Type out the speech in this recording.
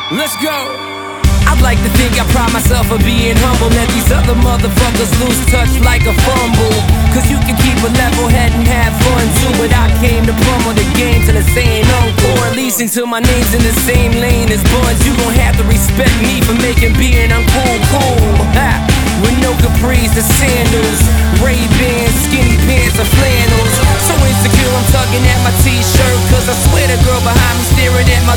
Let's go. I'd like to think I pride myself for being humble. Let these other motherfuckers lose touch like a fumble. Cause you can keep a level head and have fun too, but I came to pummel the game till it's saying uncle. Or at least until my name's in the same lane as Buns. You gon' have to respect me for making being uncool cool. Ha. With no capris or sandals, Ray-Bans, skinny pants or flannels. So insecure I'm tugging at my t-shirt, cause I swear the girl behind me staring at my